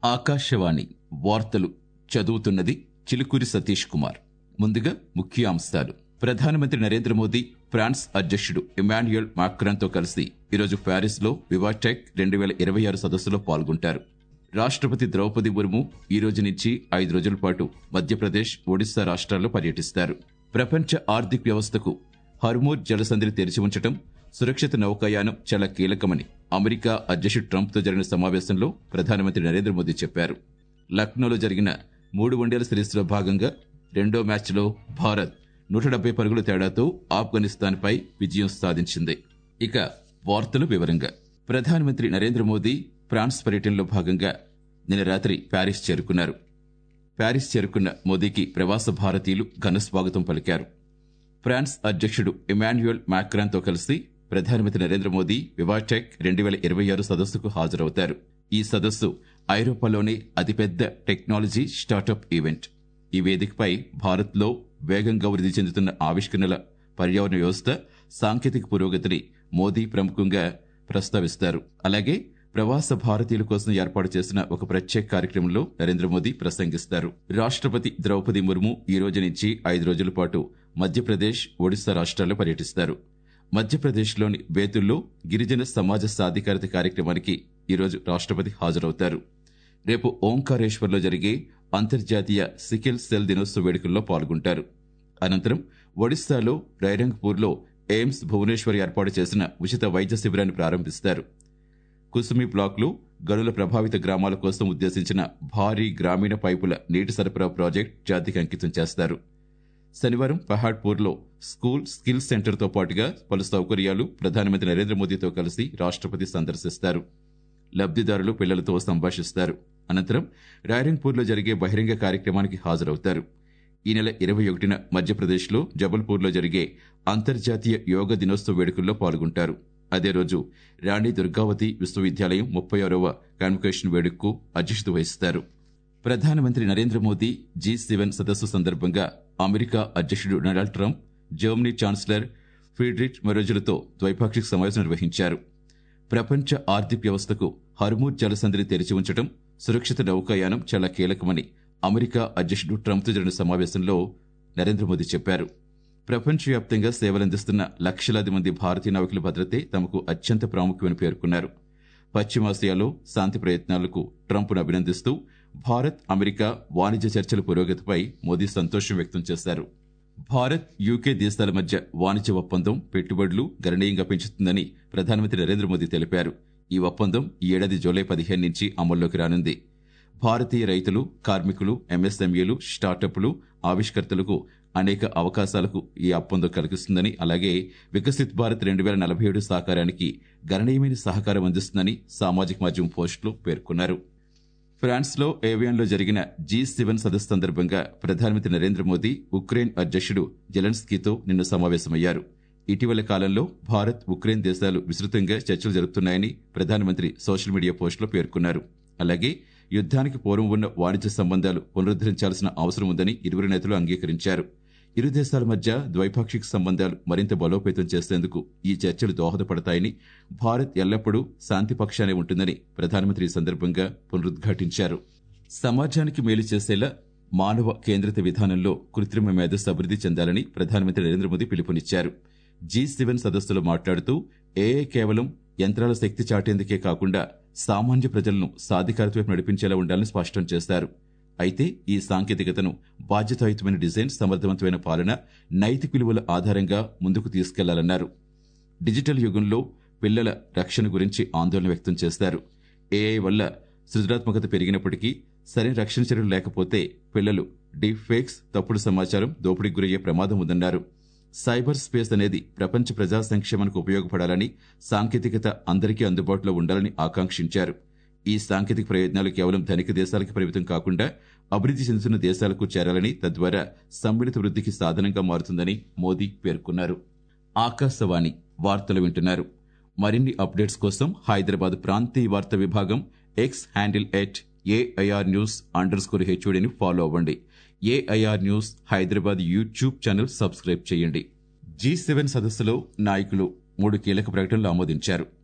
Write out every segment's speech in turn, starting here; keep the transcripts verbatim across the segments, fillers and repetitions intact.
ఆకాశవాణి వార్తలు చదువుతున్నది చిలుకూరి సతీష్ కుమార్. ముందుగా ముఖ్యాంశాలు. ప్రధానమంత్రి నరేంద్ర మోదీ ఫ్రాన్స్ అధ్యక్షుడు ఇమాన్యుయల్ మాక్రాన్తో కలిసి ఈరోజు ప్యారిస్ లో వివాటెక్ రెండు వేల ఇరవై ఆరు సదస్సులో పాల్గొంటారు. రాష్ట్రపతి ద్రౌపది ముర్ము ఈ రోజు నుంచి ఐదు రోజుల పాటు మధ్యప్రదేశ్, ఒడిశా రాష్ట్రాల్లో పర్యటిస్తారు. ప్రపంచ ఆర్థిక వ్యవస్థకు హర్మూజ్ జలసంధిని తెరిచి ఉంచడం, సురక్షిత నౌకాయానం చాలా కీలకమని అమెరికా అధ్యక్షుడు ట్రంప్తో జరిగిన సమావేశంలో ప్రధానమంత్రి నరేంద్ర మోదీ చెప్పారు. లక్నోలో జరిగిన మూడు వన్డేల సిరీస్లో భాగంగా రెండో మ్యాచ్లో భారత్ నూట డెబ్బై పరుగుల తేడాతో ఆఫ్ఘనిస్తాన్పై విజయం సాధించింది. ఇక వార్తలు వివరంగా. ప్రధానమంత్రి నరేంద్ర మోదీ ఫ్రాన్స్ పర్యటనలో భాగంగా నిన్న రాత్రి ప్యారిస్ చేరుకున్నారు. ప్యారిస్ చేరుకున్న మోదీకి ప్రవాస భారతీయులు ఘన స్వాగతం పలికారు. ఫ్రాన్స్ అధ్యక్షుడు ఇమాన్యుయల్ మాక్రాన్తో కలిసి ప్రధానమంత్రి నరేంద్ర మోదీ వివాటెక్ రెండు వేల ఇరవై ఆరు సదస్సుకు హాజరవుతారు. ఈ సదస్సు ఐరోపాలోనే అతిపెద్ద టెక్నాలజీ స్టార్టప్ ఈవెంట్. ఈ వేదికపై భారత్లో వేగంగా వృద్ధి చెందుతున్న ఆవిష్కరణల పర్యావరణ వ్యవస్థ, సాంకేతిక పురోగతిని మోదీ ప్రముఖంగా ప్రస్తావిస్తారు. అలాగే ప్రవాస భారతీయుల కోసం ఏర్పాటు చేసిన ఒక ప్రత్యేక కార్యక్రమంలో నరేంద్ర మోదీ ప్రసంగిస్తారు. రాష్ట్రపతి ద్రౌపది ముర్ము ఈ రోజు నుంచి ఐదు రోజుల పాటు మధ్యప్రదేశ్, ఒడిశా రాష్ట్రాల్లో పర్యటిస్తారు. మధ్యప్రదేశ్లోని బేతుల్లో గిరిజన సమాజ సాధికారత కార్యక్రమానికి ఈరోజు రాష్ట్రపతి హాజరవుతారు. రేపు ఓంకారేశ్వర్లో జరిగే అంతర్జాతీయ సికిల్ సెల్ దినోత్సవ వేడుకల్లో పాల్గొంటారు. అనంతరం ఒడిశాలో రైరంగ్పూర్లో ఎయిమ్స్ భువనేశ్వర్ ఏర్పాటు చేసిన ఉచిత వైద్య శిబిరాన్ని ప్రారంభిస్తారు. కుసుమి బ్లాక్లో గనుల ప్రభావిత గ్రామాల కోసం ఉద్దేశించిన భారీ గ్రామీణ పైపుల నీటి సరఫరా ప్రాజెక్టు జాతికి అంకితం చేస్తారు. శనివారం పహాడ్పూర్లో స్కూల్ స్కిల్ సెంటర్తో పాటుగా పలు సౌకర్యాలు ప్రధానమంత్రి నరేంద్ర మోదీతో కలిసి రాష్ట్రపతి సందర్శిస్తారు. లబ్దిదారులు పిల్లలతో సంభాషిస్తారు. అనంతరం రాయరంగ్పూర్లో జరిగే బహిరంగ కార్యక్రమానికి హాజరవుతారు. ఈ నెల ఇరవై ఒకటిన మధ్యప్రదేశ్లో జబల్పూర్లో జరిగే అంతర్జాతీయ యోగా దినోత్సవ వేడుకల్లో పాల్గొంటారు. అదే రోజు రాణి దుర్గావతి విశ్వవిద్యాలయం ముప్పై ఆరవ కాన్వకేషన్ వేడుకకు అధ్యక్షత వహిస్తారు. ప్రధానమంత్రి నరేంద్ర మోదీ జీ సెవెన్ సదస్సు సందర్భంగా అమెరికా అధ్యక్షుడు Donald Trump, Germany chancellor Friedrich మెరోజ్లతో ద్వైపాక్షిక సమావేశం నిర్వహించారు. ప్రపంచ ఆర్థిక వ్యవస్థకు హర్మూజ్ జలసంధిని తెరిచి ఉంచడం, సురక్షిత నౌకాయానం చాలా కీలకమని అమెరికా అధ్యక్షుడు ట్రంప్తో జరిగిన సమావేశంలో నరేంద్ర మోదీ చెప్పారు. ప్రపంచవ్యాప్తంగా సేవలందిస్తున్న లక్షలాది మంది భారతీయ నావికుల భద్రతే తమకు అత్యంత ప్రాముఖ్యమని పేర్కొన్నారు. పశ్చిమాసియాలో శాంతి ప్రయత్నాలకు ట్రంప్ను అభినందిస్తూ భారత్, అమెరికా వాణిజ్య చర్చల పురోగతిపై మోదీ సంతోషం వ్యక్తం చేశారు. భారత్, యూకే దేశాల మధ్య వాణిజ్య ఒప్పందం పెట్టుబడులు గణనీయంగా పెంచుతుందని ప్రధానమంత్రి నరేంద్ర మోదీ తెలిపారు. ఈ ఒప్పందం ఈ ఏడాది జూలై పదిహేను నుంచి అమల్లోకి రానుంది. భారతీయ రైతులు, కార్మికులు, ఎంఎస్ఎంఈలు, స్టార్టప్లు, ఆవిష్కర్తలకు అనేక అవకాశాలకు ఈ ఒప్పందం కలిగిస్తుందని, అలాగే వికసిత్ భారత్ రెండు వేల నలభై ఏడు సాకారానికి గణనీయమైన సహకారం అందిస్తుందని సామాజిక మాధ్యమం పోస్టులో పేర్కొన్నారు. ఫ్రాన్స్లో ఏవియాన్లో జరిగిన జీ సెవెన్ సదస్సు సందర్భంగా ప్రధానమంత్రి నరేంద్ర మోదీ ఉక్రెయిన్ అధ్యక్షుడు జెలెన్స్కీతో నిన్న సమావేశమయ్యారు. ఇటీవల కాలంలో భారత్, ఉక్రెయిన్ దేశాలు విస్తృతంగా చర్చలు జరుపుతున్నాయని ప్రధానమంత్రి సోషల్ మీడియా పోస్టులో పేర్కొన్నారు. అలాగే యుద్ధానికి పూర్వం ఉన్న వాణిజ్య సంబంధాలు పునరుద్దరించాల్సిన అవసరం ఉందని ఇరువురు నేతలు అంగీకరించారు. ఇరు దేశాల మధ్య ద్వైపాక్షిక సంబంధాలు మరింత బలోపేతం చేసేందుకు ఈ చర్చలు దోహదపడతాయని, భారత్ ఎల్లప్పుడూ శాంతి పక్షానే ఉంటుందని ప్రధానమంత్రి ఈ సందర్భంగా పునరుద్ఘాటించారు. సమాజానికి మేలు చేసేలా మానవ కేంద్రిత విధానంలో కృత్రిమ మేధస్సు అభివృద్ధి చెందాలని ప్రధానమంత్రి నరేంద్ర మోదీ పిలుపునిచ్చారు. జీ సెవెన్ సదస్సులో మాట్లాడుతూ ఏఐ కేవలం యంత్రాల శక్తి చాటేందుకే కాకుండా సామాన్య ప్రజలను సాధికారత వైపు నడిపించేలా ఉండాలని స్పష్టం చేశారు. అయితే ఈ సాంకేతికతను బాధ్యతాయుతమైన డిజైన్, సమర్థవంతమైన పాలన, నైతిక విలువల ఆధారంగా ముందుకు తీసుకెళ్లాలన్నారు. డిజిటల్ యుగంలో పిల్లల రక్షణ గురించి ఆందోళన వ్యక్తం చేశారు. ఏఐ వల్ల సృజనాత్మకత పెరిగినప్పటికీ సరైన రక్షణ చర్యలు లేకపోతే పిల్లలు డీప్ ఫేక్స్, తప్పుడు సమాచారం, దోపిడీకి గురయ్యే ప్రమాదం ఉందన్నారు. సైబర్ స్పేస్ అనేది ప్రపంచ ప్రజా సంక్షేమానికి ఉపయోగపడాలని, సాంకేతికత అందరికీ అందుబాటులో ఉండాలని ఆకాంక్షించారు. ఈ సాంకేతిక ప్రయోజనాలు కేవలం ధనిక దేశాలకు పరిమితం కాకుండా అభివృద్ధి చెందుతున్న దేశాలకు చేరాలని, తద్వారా సమ్మిళిత వృద్ధికి సాధనంగా మారుతుందని మోదీ పేర్కొన్నారు. ఆకాశవాణి వార్తలు వింటున్నారు. మరిన్ని అప్డేట్స్ కోసం హైదరాబాద్ ప్రాంతీయ వార్తా విభాగం X handle at AIR news under score హెచ్ఓడిని ఫాలో అవ్వండి. AIR news Hyderabad YouTube channel subscribe చేయండి. జీ సెవెన్ సదస్సులో నాయకులు మూడు కీలక ప్రకటనలు ఆమోదించారు.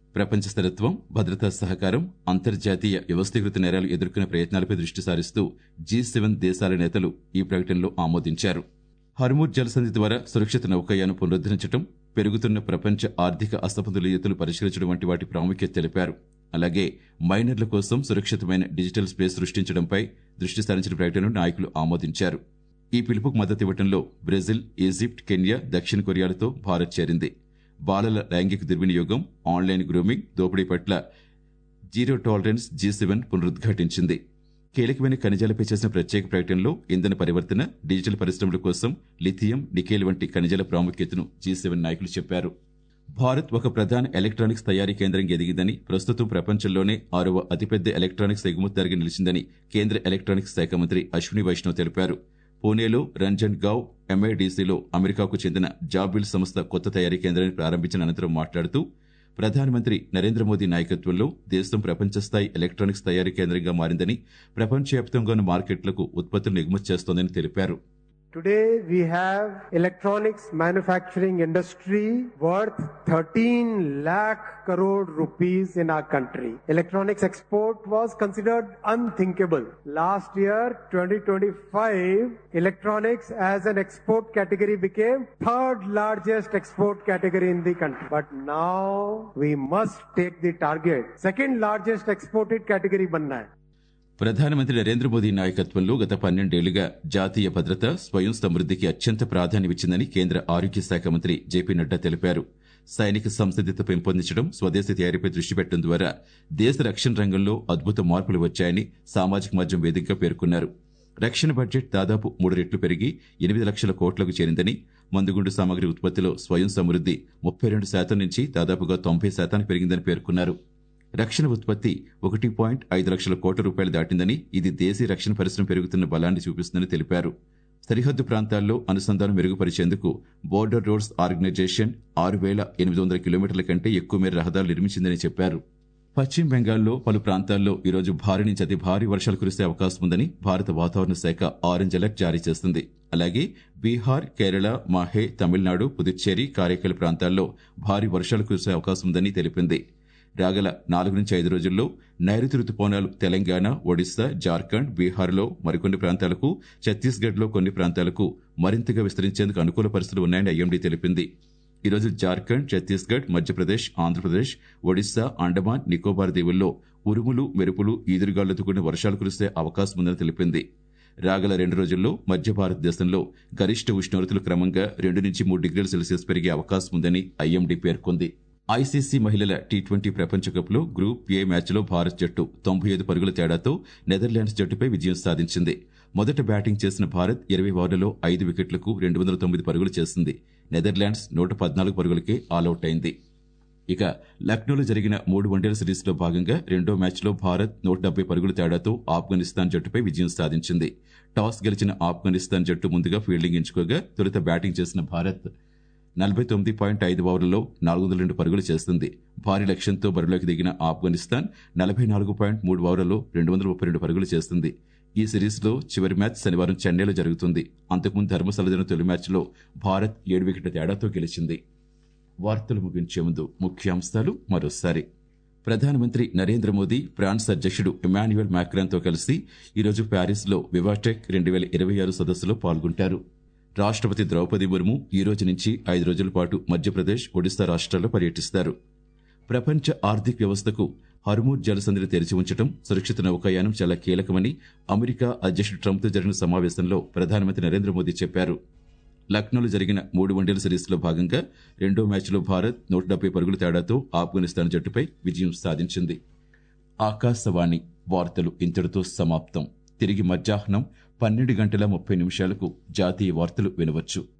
ప్రపంచ స్థిరత్వం, భద్రతా సహకారం, అంతర్జాతీయ వ్యవస్థీకృత నేరాలు ఎదుర్కొనే ప్రయత్నాలపై దృష్టి సారిస్తూ జీ సెవెన్ దేశాల నేతలు ఈ ప్రకటనలో ఆమోదించారు. హర్మూజ్ జలసంధి ద్వారా సురక్షిత నౌకాయానం పునరుద్ధరించడం, పెరుగుతున్న ప్రపంచ ఆర్థిక అసమతుల్యతలు పరిష్కరించడం వంటి వాటి ప్రాముఖ్యత తెలిపారు. అలాగే మైనర్ల కోసం సురక్షితమైన డిజిటల్ స్పేస్ సృష్టించడంపై దృష్టి సారించిన ప్రకటనను నాయకులు ఆమోదించారు. ఈ పిలుపుకు మద్దతు ఇవ్వడంలో బ్రెజిల్, ఈజిప్ట్, కెన్యా, దక్షిణ కొరియాలతో భారత్ చేరింది. బాలల లైంగిక దుర్వినియోగం, ఆన్లైన్ గ్రూమింగ్, దోపిడీ పట్ల జీరో టాలరెన్స్ జీ సెవెన్ పునరుద్ఘాటించింది. కీలకమైన ఖనిజాలపై చేసిన ప్రత్యేక ప్రకటనలో ఇంధన పరివర్తన, డిజిటల్ పరిశ్రమల కోసం లిథియం, నికెల్ వంటి ఖనిజాల ప్రాముఖ్యతను జీ సెవెన్ నాయకులు చెప్పారు. భారత్ ఒక ప్రధాన ఎలక్ట్రానిక్స్ తయారీ కేంద్రంగా ఎదిగిందని, ప్రస్తుతం ప్రపంచంలోనే ఆరవ అతిపెద్ద ఎలక్ట్రానిక్స్ ఎగుమతిదారుగా నిలిచిందని కేంద్ర ఎలక్ట్రానిక్స్ శాఖ మంత్రి అశ్విని వైష్ణవ్ తెలిపారు. పూణేలో రంజన్ గావ్ ఎంఐడిసిలో అమెరికాకు చెందిన జాబిల్ సంస్థ కొత్త తయారీ కేంద్రాన్ని ప్రారంభించిన అనంతరం మాట్లాడుతూ, ప్రధానమంత్రి నరేంద్ర మోదీ నాయకత్వంలో దేశం ప్రపంచ స్థాయి ఎలక్ట్రానిక్స్ తయారీ కేంద్రంగా మారిందని, ప్రపంచవ్యాప్తంగా ఉన్న మార్కెట్లకు ఉత్పత్తులను ఎగుమతి చేస్తోందని తెలిపారు. Today we have electronics manufacturing industry worth thirteen lakh crore rupees in our country. Electronics export was considered unthinkable. Last year, twenty twenty-five, electronics as an export category became third largest export category in the country. But now we must take the target. Second largest exported category banna hai. ప్రధానమంత్రి నరేంద్ర మోదీ నాయకత్వంలో గత పన్నెండేళ్లుగా జాతీయ భద్రత, స్వయం సమృద్దికి అత్యంత ప్రాధాన్యమిచ్చిందని కేంద్ర ఆరోగ్య శాఖ మంత్రి జేపీ నడ్డా తెలిపారు. సైనిక సంసిద్దత పెంపొందించడం, స్వదేశీ తయారీపై దృష్టి పెట్టడం ద్వారా దేశ రక్షణ రంగంలో అద్భుత మార్పులు వచ్చాయని సామాజిక మాధ్యమం వేదికగా పేర్కొన్నారు. రక్షణ బడ్జెట్ దాదాపు మూడు రెట్లు పెరిగి ఎనిమిది లక్షల కోట్లకు చేరిందని, మందుగుండు సామగ్రి ఉత్పత్తిలో స్వయం సమృద్ది ముప్పై రెండు శాతం నుంచి దాదాపుగా తొంభై శాతానికి పెరిగిందని పేర్కొన్నారు. రక్షణ ఉత్పత్తి ఒకటి పాయింట్ ఐదు లక్షల కోట్ల రూపాయలు దాటిందని, ఇది దేశీయ రక్షణ పరిశ్రమ పెరుగుతున్న బలాన్ని చూపిస్తుందని తెలిపారు. సరిహద్దు ప్రాంతాల్లో అనుసంధానం మెరుగుపరిచేందుకు బోర్డర్ రోడ్స్ ఆర్గనైజేషన్ ఆరు వేల ఎనిమిది వందల కిలోమీటర్ల కంటే ఎక్కువ మేర రహదారులు నిర్మించిందని చెప్పారు. పశ్చిమ బెంగాల్లో పలు ప్రాంతాల్లో ఈరోజు భారీ నుంచి అతి భారీ వర్షాలు కురిసే అవకాశం ఉందని భారత వాతావరణ శాఖ ఆరెంజ్ అలర్ట్ జారీ చేస్తుంది. అలాగే బీహార్, కేరళ, మాహే, తమిళనాడు, పుదుచ్చేరి, కారైకల్ ప్రాంతాల్లో భారీ వర్షాలు కురిసే అవకాశం ఉందని తెలిపింది. రాగల నాలుగు నుంచి ఐదు రోజుల్లో నైరుతి రుతుపవనాలు తెలంగాణ, ఒడిశా, జార్ఖండ్, బీహార్లో మరికొన్ని ప్రాంతాలకు, ఛత్తీస్గఢ్లో కొన్ని ప్రాంతాలకు మరింతగా విస్తరించేందుకు అనుకూల పరిస్థితులు ఉన్నాయని ఐఎండీ తెలిపింది. ఈరోజు జార్ఖండ్, ఛత్తీస్గఢ్, మధ్యప్రదేశ్, ఆంధ్రప్రదేశ్, ఒడిశా, అండమాన్, నికోబార్ దీవుల్లో ఉరుములు, మెరుపులు, ఈదురుగాలులతో కూడిన వర్షాలు కురిసే అవకాశం ఉందని తెలిపింది. రాగల రెండు రోజుల్లో మధ్య భారతదేశంలో గరిష్ట ఉష్ణోగ్రతలు క్రమంగా రెండు నుంచి మూడు డిగ్రీల సెల్సియస్ పెరిగే అవకాశం ఉందని ఐఎండీ పేర్కొంది. ఐసీసీ మహిళల టీ ట్వంటీ ప్రపంచ కప్లో గ్రూప్ ఏ మ్యాచ్లో భారత్ జట్టు తొంభై ఐదు పరుగుల తేడాతో నెదర్లాండ్స్ జట్టుపై విజయం సాధించింది. మొదట బ్యాటింగ్ చేసిన భారత్ ఇరవై ఓవర్లలో ఐదు వికెట్లకు రెండు వందల తొమ్మిది పరుగులు చేసింది. నెదర్లాండ్స్ నూట పద్నాలుగు పరుగులకే ఆలౌట్ అయింది. ఇక లక్నోలో జరిగిన మూడు వన్డేల సిరీస్లో భాగంగా రెండో మ్యాచ్లో భారత్ నూట డెబ్బై పరుగుల తేడాతో ఆఫ్ఘనిస్తాన్ జట్టుపై విజయం సాధించింది. టాస్ గెలిచిన ఆఫ్ఘనిస్తాన్ జట్టు ముందుగా ఫీల్డింగ్ ఎంచుకోగా తొలుత బ్యాటింగ్ చేసిన భారత్ నలభై తొమ్మిది పాయింట్ ఐదు ఓవర్లలో నాలుగు వందల రెండు పరుగులు చేస్తుంది. భారీ లక్ష్యంతో బరిలోకి దిగిన ఆఫ్ఘనిస్తాన్ నలభై నాలుగు పాయింట్ మూడు ఓవర్లలో రెండు వందల ముప్పై రెండు పరుగులు చేస్తుంది. ఈ సిరీస్లో చివరి మ్యాచ్ శనివారం చెన్నైలో జరుగుతుంది. అంతకుముందు ధర్మశాల జరిగిన తొలి మ్యాచ్లో భారత్ ఏడు వికెట్ల తేడాతో గెలిచింది. వార్తలు ముగించే ముందు ముఖ్యాంశాలు మరోసారి. ప్రధానమంత్రి నరేంద్ర మోదీ ఫ్రాన్స్ అధ్యక్షుడు ఇమాన్యుయల్ మాక్రాన్తో కలిసి ఈరోజు ప్యారిస్లో వివాటెక్ రెండు వేల ఇరవై ఆరు సదస్సులో పాల్గొంటారు. రాష్ట్రపతి ద్రౌపది ముర్ము ఈ రోజు నుంచి ఐదు రోజుల పాటు మధ్యప్రదేశ్, ఒడిశా రాష్ట్రాల్లో పర్యటిస్తారు. ప్రపంచ ఆర్థిక వ్యవస్థకు హర్మూజ్ జలసంధిని తెరిచి ఉంచడం, సురక్షిత నౌకాయానం చాలా కీలకమని అమెరికా అధ్యక్షుడు ట్రంప్తో జరిగిన సమావేశంలో ప్రధానమంత్రి నరేంద్ర మోదీ చెప్పారు. లక్నోలో జరిగిన మూడు వన్డేల సిరీస్లో భాగంగా రెండో మ్యాచ్లో భారత్ నూట డెబ్బై పరుగుల తేడాతో ఆఫ్ఘనిస్తాన్ జట్టుపై విజయం సాధించింది. ఆకాశవాణి వార్తలు ఇంతటితో సమాప్తం. తిరిగి మధ్యాహ్నం పన్నెండు గంటల ముప్పై నిమిషాలకు జాతీయ వార్తలు వినవచ్చు.